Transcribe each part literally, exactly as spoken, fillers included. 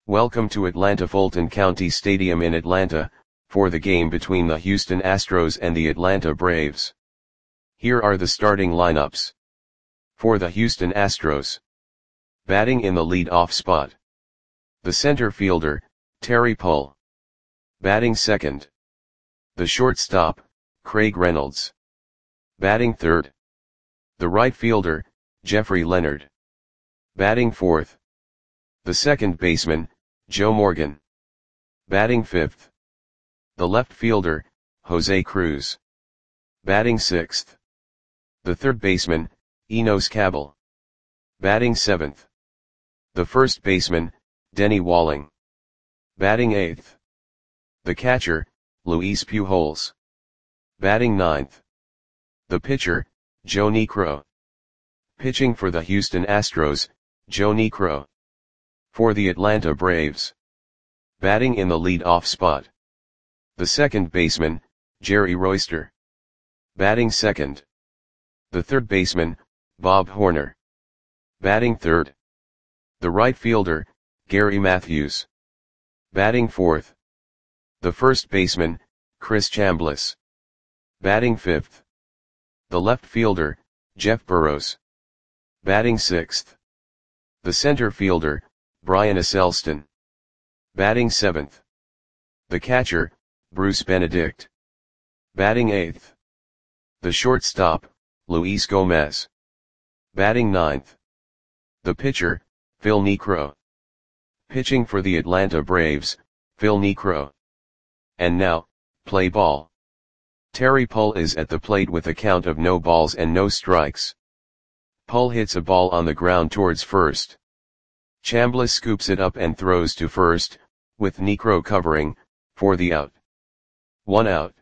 Welcome to Atlanta Fulton County Stadium in Atlanta, for the game between the Houston Astros and the Atlanta Braves. Here are the starting lineups. For the Houston Astros. Batting in the lead-off spot. The center fielder, Terry Pull. Batting second. The shortstop, Craig Reynolds. Batting third. The right fielder, Jeffrey Leonard. Batting fourth. The second baseman, Joe Morgan. Batting fifth. The left fielder, Jose Cruz. Batting sixth. The third baseman, Enos Cabell. Batting seventh. The first baseman, Denny Walling. Batting eighth. The catcher, Luis Pujols. Batting ninth. The pitcher, Joe Niekro. Pitching for the Houston Astros, Joe Niekro. For the Atlanta Braves. Batting in the lead-off spot. The second baseman, Jerry Royster. Batting second. The third baseman, Bob Horner. Batting third. The right fielder, Gary Matthews. Batting fourth. The first baseman, Chris Chambliss. Batting fifth. The left fielder, Jeff Burroughs. Batting sixth. The center fielder, Brian Acelston. Batting seventh. The catcher, Bruce Benedict. Batting eighth. The shortstop, Luis Gomez. Batting ninth. The pitcher, Phil Niekro. Pitching for the Atlanta Braves, Phil Niekro. And now, play ball. Terry Pull is at the plate with a count of no balls and no strikes. Pull hits a ball on the ground towards first. Chambliss scoops it up and throws to first, with Niekro covering, for the out. One out.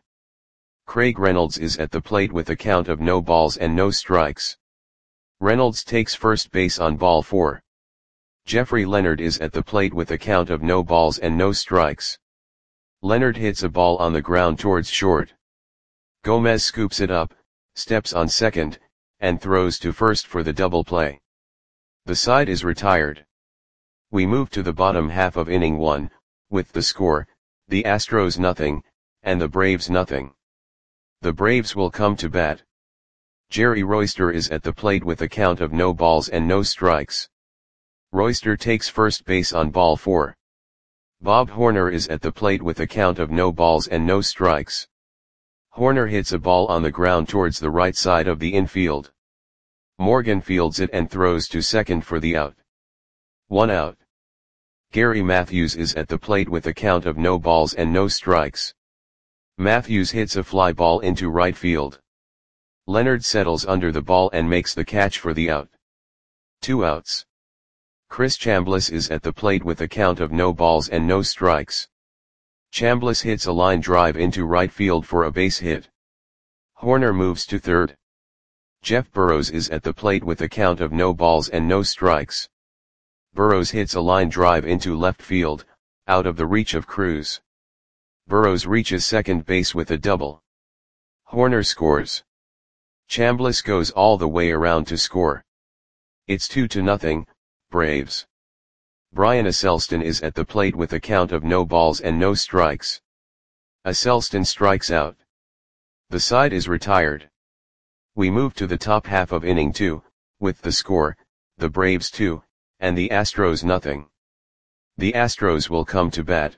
Craig Reynolds is at the plate with a count of no balls and no strikes. Reynolds takes first base on ball four. Jeffrey Leonard is at the plate with a count of no balls and no strikes. Leonard hits a ball on the ground towards short. Gomez scoops it up, steps on second, and throws to first for the double play. The side is retired. We move to the bottom half of inning one, with the score, the Astros nothing, and the Braves nothing. The Braves will come to bat. Jerry Royster is at the plate with a count of no balls and no strikes. Royster takes first base on ball four. Bob Horner is at the plate with a count of no balls and no strikes. Horner hits a ball on the ground towards the right side of the infield. Morgan fields it and throws to second for the out. One out. Gary Matthews is at the plate with a count of no balls and no strikes. Matthews hits a fly ball into right field. Leonard settles under the ball and makes the catch for the out. Two outs. Chris Chambliss is at the plate with a count of no balls and no strikes. Chambliss hits a line drive into right field for a base hit. Horner moves to third. Jeff Burroughs is at the plate with a count of no balls and no strikes. Burroughs hits a line drive into left field, out of the reach of Cruz. Burroughs reaches second base with a double. Horner scores. Chambliss goes all the way around to score. It's two to nothing, Braves. Brian Acelston is at the plate with a count of no balls and no strikes. Acelston strikes out. The side is retired. We move to the top half of inning two, with the score, the Braves two, and the Astros nothing. The Astros will come to bat.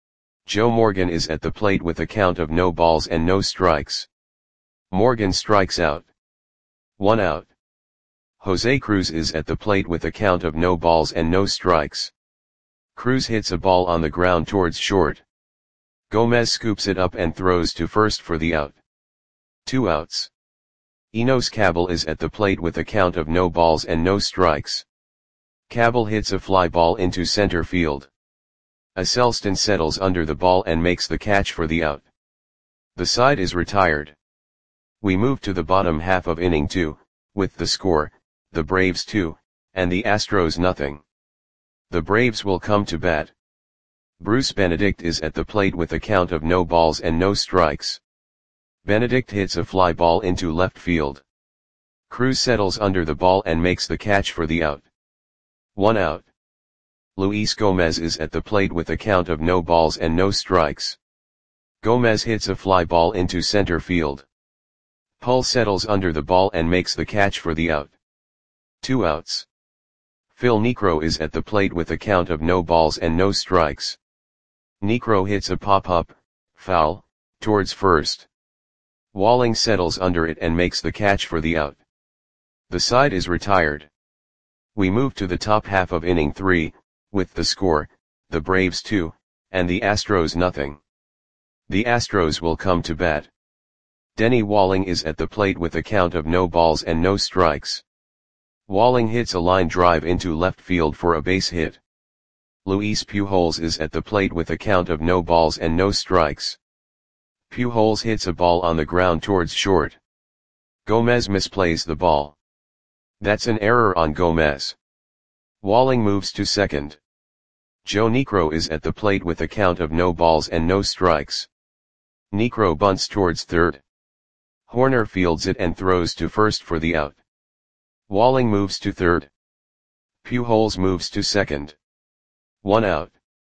Joe Morgan is at the plate with a count of no balls and no strikes. Morgan strikes out. One out. Jose Cruz is at the plate with a count of no balls and no strikes. Cruz hits a ball on the ground towards short. Gomez scoops it up and throws to first for the out. Two outs. Enos Cabell is at the plate with a count of no balls and no strikes. Cabell hits a fly ball into center field. Acelston settles under the ball and makes the catch for the out. The side is retired. We move to the bottom half of inning two, with the score, the Braves two, and the Astros nothing. The Braves will come to bat. Bruce Benedict is at the plate with a count of no balls and no strikes. Benedict hits a fly ball into left field. Cruz settles under the ball and makes the catch for the out. One out. Luis Gomez is at the plate with a count of no balls and no strikes. Gomez hits a fly ball into center field. Pull settles under the ball and makes the catch for the out. Two outs. Phil Niekro is at the plate with a count of no balls and no strikes. Niekro hits a pop-up, foul, towards first. Walling settles under it and makes the catch for the out. The side is retired. We move to the top half of inning three, with the score, the Braves two, and the Astros nothing. The Astros will come to bat. Denny Walling is at the plate with a count of no balls and no strikes. Walling hits a line drive into left field for a base hit. Luis Pujols is at the plate with a count of no balls and no strikes. Pujols hits a ball on the ground towards short. Gomez misplays the ball. That's an error on Gomez. Walling moves to second. Joe Niekro is at the plate with a count of no balls and no strikes. Niekro bunts towards third. Horner fields it and throws to first for the out. Walling moves to third. Pujols moves to second. One out.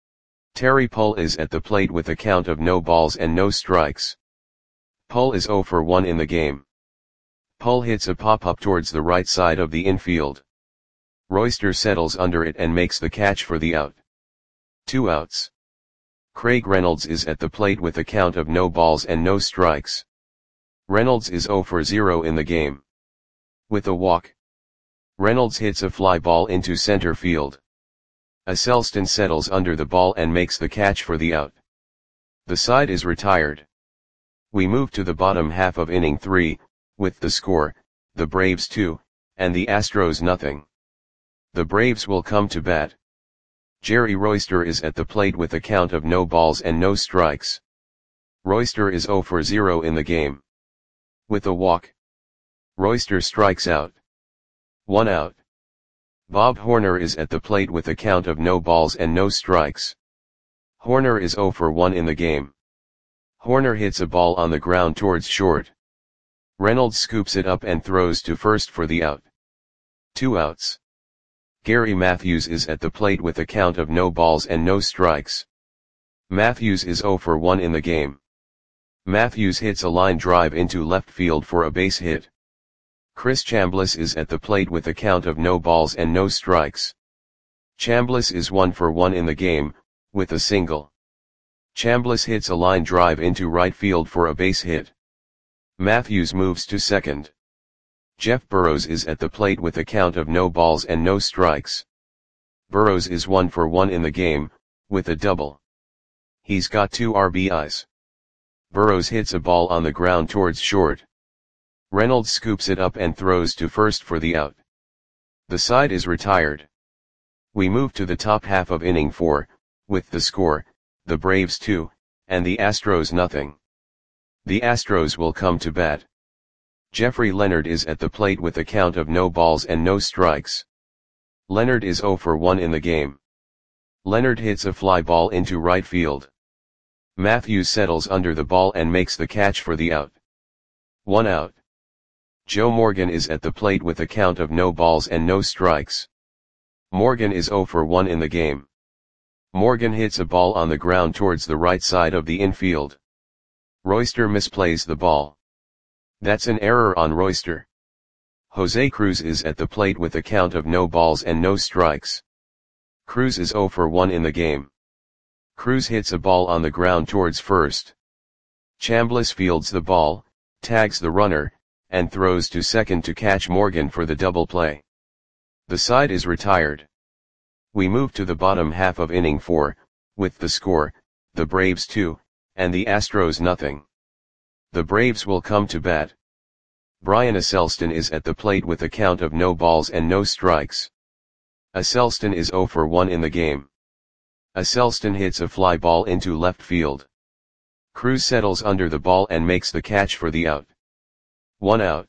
Terry Pull is at the plate with a count of no balls and no strikes. Pull is oh for one in the game. Pull hits a pop-up towards the right side of the infield. Royster settles under it and makes the catch for the out. Two outs. Craig Reynolds is at the plate with a count of no balls and no strikes. Reynolds is oh for zero in the game. With a walk, Reynolds hits a fly ball into center field. Asselston settles under the ball and makes the catch for the out. The side is retired. We move to the bottom half of inning three, with the score, the Braves two, and the Astros nothing. The Braves will come to bat. Jerry Royster is at the plate with a count of no balls and no strikes. Royster is oh for zero in the game. With a walk, Royster strikes out. One out. Bob Horner is at the plate with a count of no balls and no strikes. Horner is oh for one in the game. Horner hits a ball on the ground towards short. Reynolds scoops it up and throws to first for the out. Two outs. Gary Matthews is at the plate with a count of no balls and no strikes. Matthews is oh for one in the game. Matthews hits a line drive into left field for a base hit. Chris Chambliss is at the plate with a count of no balls and no strikes. Chambliss is one for one in the game, with a single. Chambliss hits a line drive into right field for a base hit. Matthews moves to second. Jeff Burrows is at the plate with a count of no balls and no strikes. Burrows is one for one in the game, with a double. He's got two R B Is. Burrows hits a ball on the ground towards short. Reynolds scoops it up and throws to first for the out. The side is retired. We move to the top half of inning four, with the score, the Braves two, and the Astros nothing. The Astros will come to bat. Jeffrey Leonard is at the plate with a count of no balls and no strikes. Leonard is oh for one in the game. Leonard hits a fly ball into right field. Matthews settles under the ball and makes the catch for the out. One out. Joe Morgan is at the plate with a count of no balls and no strikes. Morgan is oh for one in the game. Morgan hits a ball on the ground towards the right side of the infield. Royster misplays the ball. That's an error on Royster. Jose Cruz is at the plate with a count of no balls and no strikes. Cruz is oh for one in the game. Cruz hits a ball on the ground towards first. Chambliss fields the ball, tags the runner, and throws to second to catch Morgan for the double play. The side is retired. We move to the bottom half of inning four, with the score, the Braves two, and the Astros nothing. The Braves will come to bat. Brian Asselston is at the plate with a count of no balls and no strikes. Asselston is oh for one in the game. Asselston hits a fly ball into left field. Cruz settles under the ball and makes the catch for the out. One out.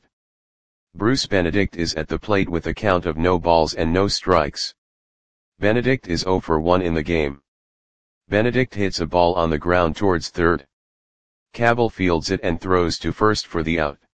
Bruce Benedict is at the plate with a count of no balls and no strikes. Benedict is oh for one in the game. Benedict hits a ball on the ground towards third. Cabell fields it and throws to first for the out.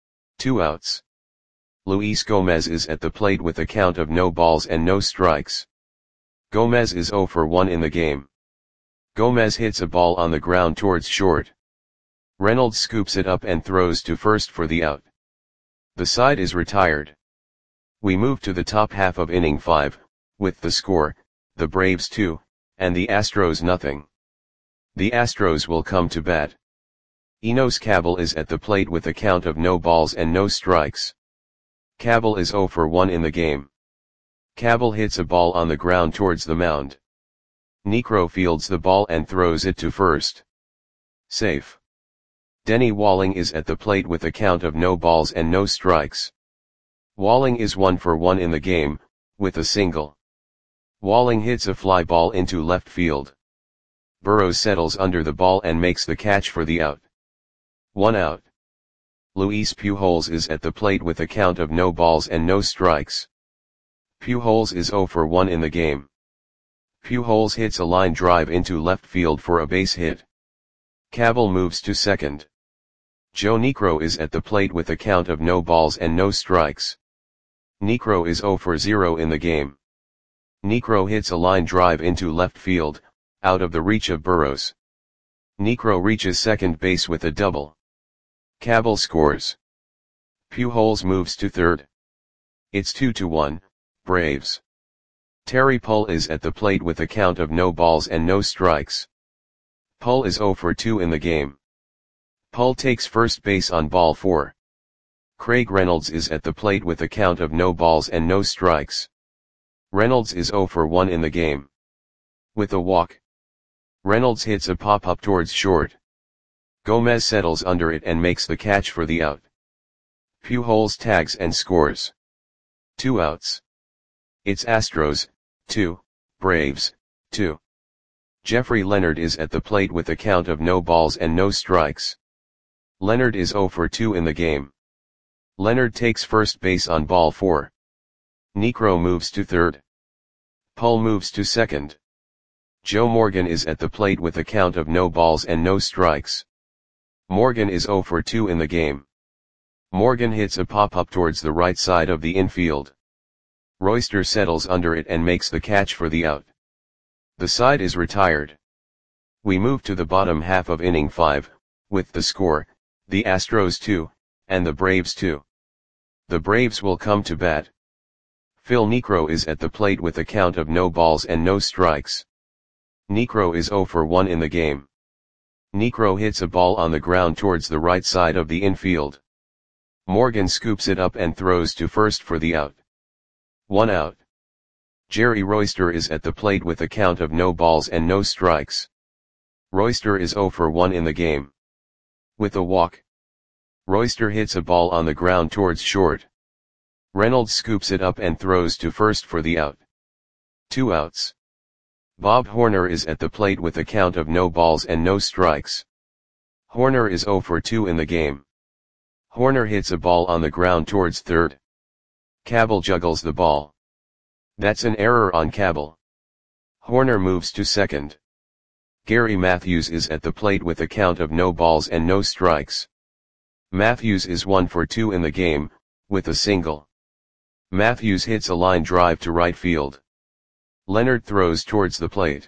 Two outs. Luis Gomez is at the plate with a count of no balls and no strikes. Gomez is zero for one in the game. Gomez hits a ball on the ground towards short. Reynolds scoops it up and throws to first for the out. The side is retired. We move to the top half of inning five, with the score, the Braves two, and the Astros nothing. The Astros will come to bat. Enos Cabell is at the plate with a count of no balls and no strikes. Cabell is zero for one in the game. Cabell hits a ball on the ground towards the mound. Niekro fields the ball and throws it to first. Safe. Denny Walling is at the plate with a count of no balls and no strikes. Walling is one for one in the game, with a single. Walling hits a fly ball into left field. Burrows settles under the ball and makes the catch for the out. One out. Luis Pujols is at the plate with a count of no balls and no strikes. Pujols is zero for one in the game. Pujols hits a line drive into left field for a base hit. Cabell moves to second. Joe Niekro is at the plate with a count of no balls and no strikes. Niekro is zero for zero in the game. Niekro hits a line drive into left field, out of the reach of Burrows. Niekro reaches second base with a double. Cabell scores. Pujols moves to third. It's two to one, Braves. Terry Pull is at the plate with a count of no balls and no strikes. Pull is zero for two in the game. Pull takes first base on ball four. Craig Reynolds is at the plate with a count of no balls and no strikes. Reynolds is zero for one in the game. With a walk. Reynolds hits a pop-up towards short. Gomez settles under it and makes the catch for the out. Pujols tags and scores. Two outs. It's Astros, two, Braves, two. Jeffrey Leonard is at the plate with a count of no balls and no strikes. Leonard is zero for two in the game. Leonard takes first base on ball four. Niekro moves to third. Pull moves to second. Joe Morgan is at the plate with a count of no balls and no strikes. Morgan is zero for two in the game. Morgan hits a pop-up towards the right side of the infield. Royster settles under it and makes the catch for the out. The side is retired. We move to the bottom half of inning five, with the score, the Astros two, and the Braves two. The Braves will come to bat. Phil Niekro is at the plate with a count of no balls and no strikes. Niekro is zero for one in the game. Niekro hits a ball on the ground towards the right side of the infield. Morgan scoops it up and throws to first for the out. One out. Jerry Royster is at the plate with a count of no balls and no strikes. Royster is zero for one in the game. With a walk. Royster hits a ball on the ground towards short. Reynolds scoops it up and throws to first for the out. Two outs. Bob Horner is at the plate with a count of no balls and no strikes. Horner is zero for two in the game. Horner hits a ball on the ground towards third. Cabell juggles the ball. That's an error on Cabell. Horner moves to second. Gary Matthews is at the plate with a count of no balls and no strikes. Matthews is one for two in the game, with a single. Matthews hits a line drive to right field. Leonard throws towards the plate.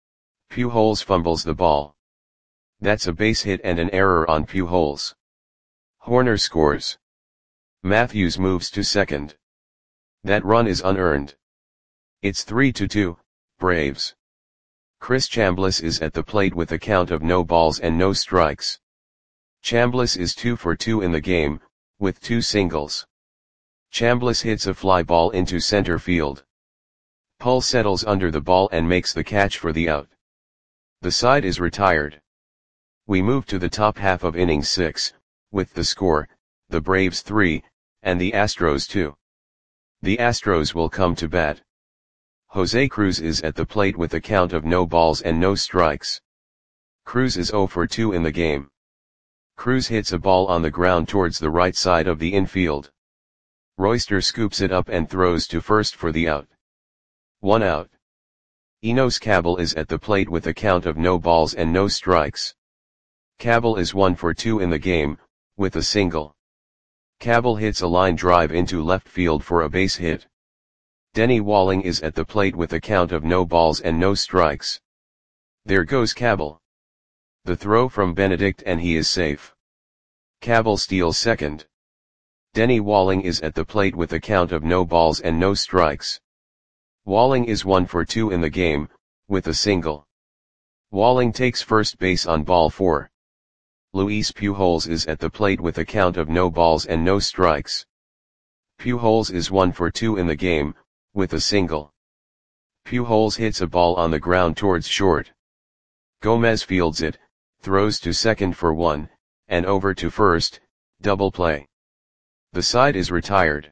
Pujols fumbles the ball. That's a base hit and an error on Pujols. Horner scores. Matthews moves to second. That run is unearned. It's three to two, Braves. Chris Chambliss is at the plate with a count of no balls and no strikes. Chambliss is two for two in the game, with two singles. Chambliss hits a fly ball into center field. Pull settles under the ball and makes the catch for the out. The side is retired. We move to the top half of inning six, with the score, the Braves three, and the Astros two. The Astros will come to bat. Jose Cruz is at the plate with a count of no balls and no strikes. Cruz is zero for two in the game. Cruz hits a ball on the ground towards the right side of the infield. Royster scoops it up and throws to first for the out. One out. Enos Cabell is at the plate with a count of no balls and no strikes. Cabell is one for two in the game, with a single. Cabell hits a line drive into left field for a base hit. Denny Walling is at the plate with a count of no balls and no strikes. There goes Cabell. The throw from Benedict and he is safe. Cabell steals second. Denny Walling is at the plate with a count of no balls and no strikes. Walling is one for two in the game, with a single. Walling takes first base on ball four. Luis Pujols is at the plate with a count of no balls and no strikes. Pujols is one for two in the game, with a single. Pujols hits a ball on the ground towards short. Gomez fields it, throws to second for one, and over to first, double play. The side is retired.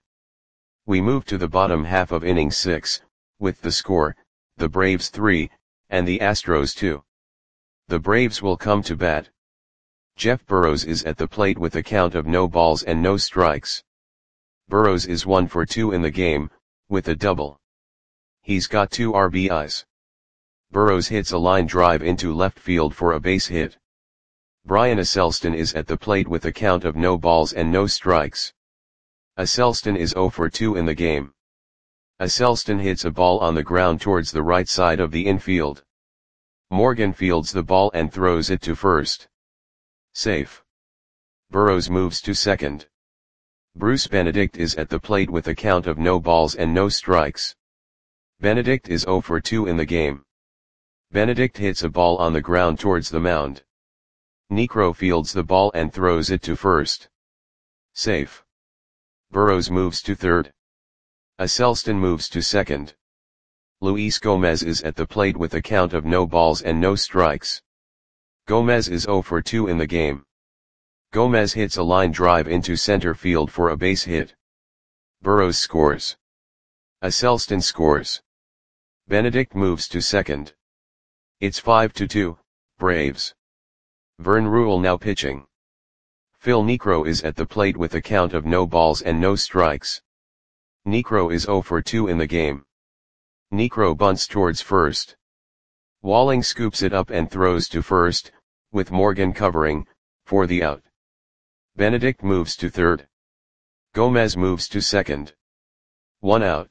We move to the bottom half of inning six, with the score, the Braves three, and the Astros two. The Braves will come to bat. Jeff Burrows is at the plate with a count of no balls and no strikes. Burrows is one for two in the game, with a double. He's got two R B Is. Burrows hits a line drive into left field for a base hit. Brian Aselston is at the plate with a count of no balls and no strikes. Aselston is zero for two in the game. Aselston hits a ball on the ground towards the right side of the infield. Morgan fields the ball and throws it to first. Safe. Burrows moves to second. Bruce Benedict is at the plate with a count of no balls and no strikes. Benedict is zero for two in the game. Benedict hits a ball on the ground towards the mound. Niekro fields the ball and throws it to first. Safe. Burrows moves to third. Aselston moves to second. Luis Gomez is at the plate with a count of no balls and no strikes. Gomez is zero for two in the game. Gomez hits a line drive into center field for a base hit. Burrows scores. Aselston scores. Benedict moves to second. It's five to two, Braves. Vern Ruel now pitching. Phil Niekro is at the plate with a count of no balls and no strikes. Niekro is zero for two in the game. Niekro bunts towards first. Walling scoops it up and throws to first, with Morgan covering, for the out. Benedict moves to third. Gomez moves to second. One out.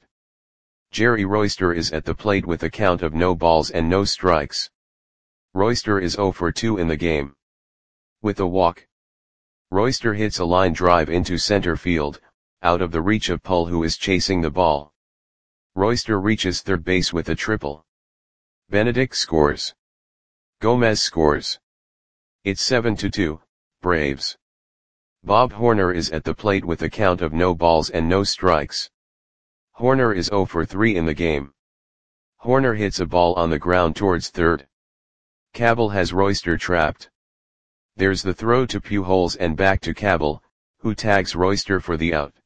Jerry Royster is at the plate with a count of no balls and no strikes. Royster is zero for two in the game. With a walk. Royster hits a line drive into center field, out of the reach of Pull, who is chasing the ball. Royster reaches third base with a triple. Benedict scores. Gomez scores. It's seven to two, Braves. Bob Horner is at the plate with a count of no balls and no strikes. Horner is zero for three in the game. Horner hits a ball on the ground towards third. Cabell has Royster trapped. There's the throw to Pujols and back to Cabell, who tags Royster for the out.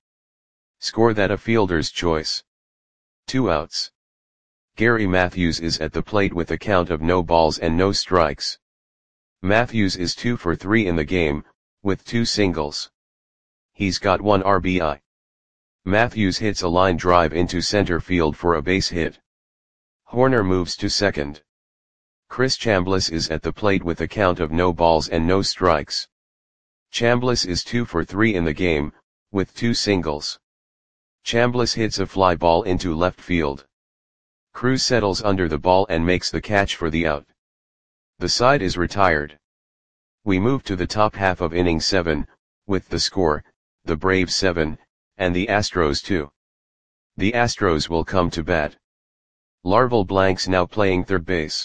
Score that a fielder's choice. Two outs. Gary Matthews is at the plate with a count of no balls and no strikes. Matthews is two for three in the game, with two singles. He's got one R B I. Matthews hits a line drive into center field for a base hit. Horner moves to second. Chris Chambliss is at the plate with a count of no balls and no strikes. Chambliss is two for three in the game, with two singles. Chambliss hits a fly ball into left field. Cruz settles under the ball and makes the catch for the out. The side is retired. We move to the top half of inning seven, with the score, the Braves seven, and the Astros two. The Astros will come to bat. Larval Blanks now playing third base.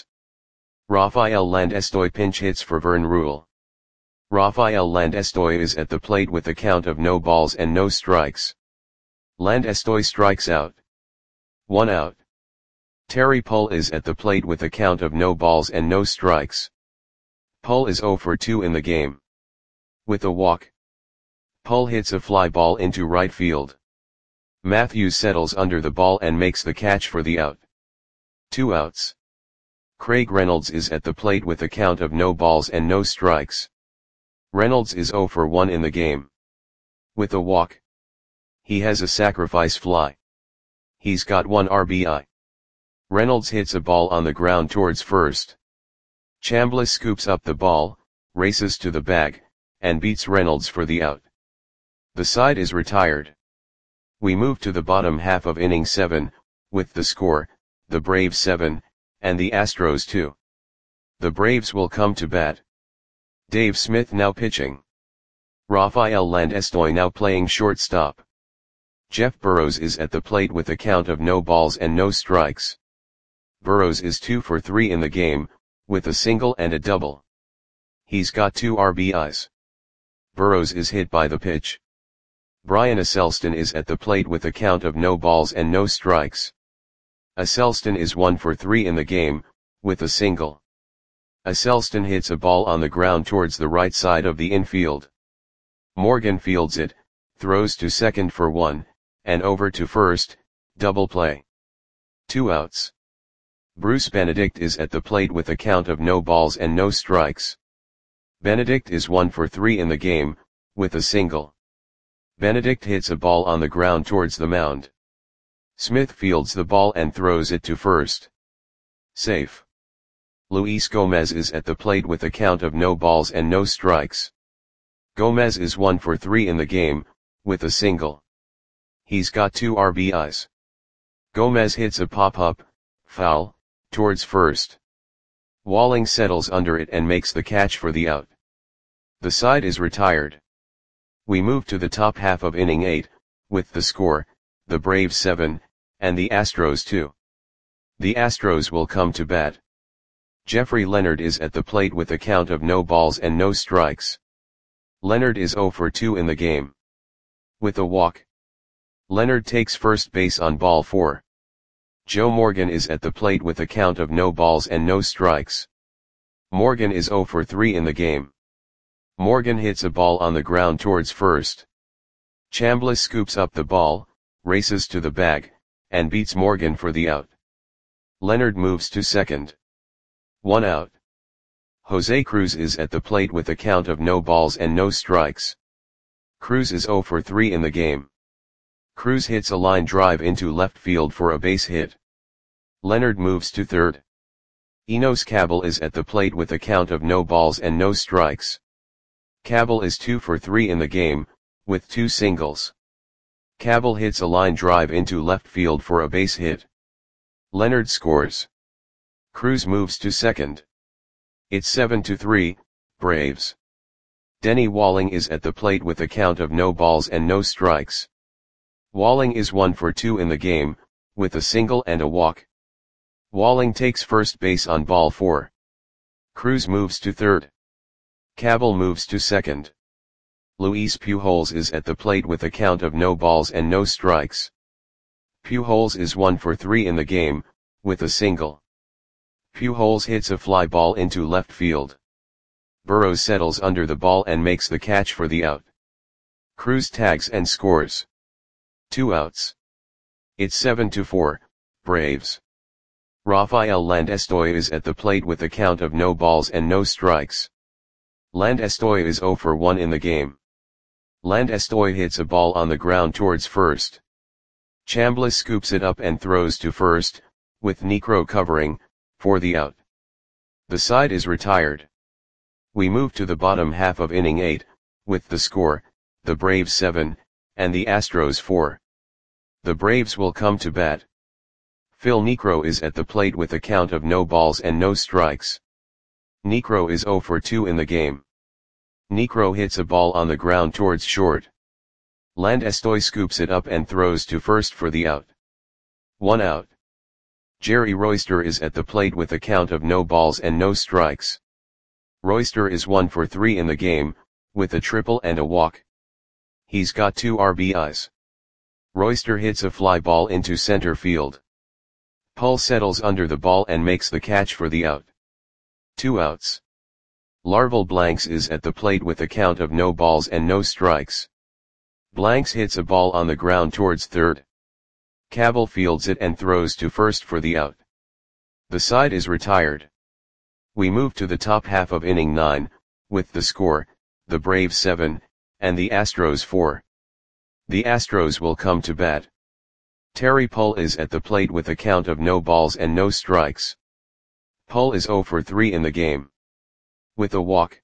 Rafael Landestoy pinch hits for Vern Ruel. Rafael Landestoy is at the plate with a count of no balls and no strikes. Landestoy strikes out. One out. Terry Pull is at the plate with a count of no balls and no strikes. Pull is zero for two in the game. With a walk. Pull hits a fly ball into right field. Matthews settles under the ball and makes the catch for the out. Two outs. Craig Reynolds is at the plate with a count of no balls and no strikes. Reynolds is zero for one in the game. With a walk. He has a sacrifice fly. He's got one R B I. Reynolds hits a ball on the ground towards first. Chambliss scoops up the ball, races to the bag, and beats Reynolds for the out. The side is retired. We move to the bottom half of inning seven, with the score, the Braves seven, and the Astros two. The Braves will come to bat. Dave Smith now pitching. Rafael Landestoy now playing shortstop. Jeff Burrows is at the plate with a count of no balls and no strikes. Burrows is two for three in the game, with a single and a double. He's got two R B Is. Burrows is hit by the pitch. Brian Aselston is at the plate with a count of no balls and no strikes. Aselston is one for three in the game, with a single. Aselston hits a ball on the ground towards the right side of the infield. Morgan fields it, throws to second for one, and over to first, double play. Two outs. Bruce Benedict is at the plate with a count of no balls and no strikes. Benedict is one for three in the game, with a single. Benedict hits a ball on the ground towards the mound. Smith fields the ball and throws it to first. Safe. Luis Gomez is at the plate with a count of no balls and no strikes. Gomez is one for three in the game, with a single. He's got two R B Is. Gomez hits a pop-up, foul, towards first. Walling settles under it and makes the catch for the out. The side is retired. We move to the top half of inning eight, with the score, the Braves seven, and the Astros two. The Astros will come to bat. Jeffrey Leonard is at the plate with a count of no balls and no strikes. Leonard is zero for two in the game. With a walk. Leonard takes first base on ball four. Joe Morgan is at the plate with a count of no balls and no strikes. Morgan is zero for three in the game. Morgan hits a ball on the ground towards first. Chambliss scoops up the ball, races to the bag, and beats Morgan for the out. Leonard moves to second. One out. Jose Cruz is at the plate with a count of no balls and no strikes. Cruz is zero for three in the game. Cruz hits a line drive into left field for a base hit. Leonard moves to third. Enos Cabell is at the plate with a count of no balls and no strikes. Cabell is two for three in the game, with two singles. Cabell hits a line drive into left field for a base hit. Leonard scores. Cruz moves to second. It's seven to three, Braves. Denny Walling is at the plate with a count of no balls and no strikes. Walling is one for two in the game, with a single and a walk. Walling takes first base on ball four. Cruz moves to third. Cabell moves to second. Luis Pujols is at the plate with a count of no balls and no strikes. Pujols is one for three in the game, with a single. Pujols hits a fly ball into left field. Burrows settles under the ball and makes the catch for the out. Cruz tags and scores. Two outs. It's seven to four, Braves. Rafael Landestoy is at the plate with a count of no balls and no strikes. Landestoy is zero for one in the game. Landestoy hits a ball on the ground towards first. Chambliss scoops it up and throws to first, with Niekro covering, for the out. The side is retired. We move to the bottom half of inning eight, with the score, the Braves seven, and the Astros four. The Braves will come to bat. Phil Niekro is at the plate with a count of no balls and no strikes. Niekro is zero for two in the game. Niekro hits a ball on the ground towards short. Landestoy scoops it up and throws to first for the out. One out. Jerry Royster is at the plate with a count of no balls and no strikes. Royster is one for three in the game, with a triple and a walk. He's got two R B Is. Royster hits a fly ball into center field. Pull settles under the ball and makes the catch for the out. Two outs. Larval Blanks is at the plate with a count of no balls and no strikes. Blanks hits a ball on the ground towards third. Cabell fields it and throws to first for the out. The side is retired. We move to the top half of inning nine, with the score, the Braves seven, and the Astros four. The Astros will come to bat. Terry Pull is at the plate with a count of no balls and no strikes. Pull is zero for three in the game. With a walk.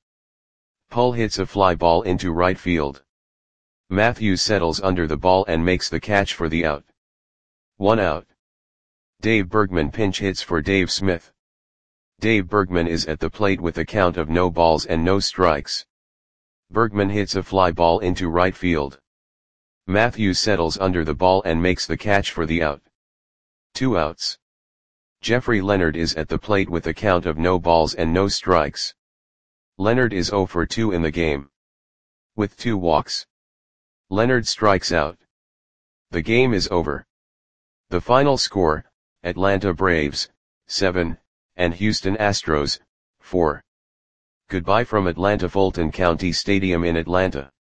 Pull hits a fly ball into right field. Matthews settles under the ball and makes the catch for the out. One out. Dave Bergman pinch hits for Dave Smith. Dave Bergman is at the plate with a count of no balls and no strikes. Bergman hits a fly ball into right field. Matthews settles under the ball and makes the catch for the out. Two outs. Jeffrey Leonard is at the plate with a count of no balls and no strikes. Leonard is zero for two in the game. With two walks, Leonard strikes out. The game is over. The final score, Atlanta Braves, seven, and Houston Astros, four. Goodbye from Atlanta Fulton County Stadium in Atlanta.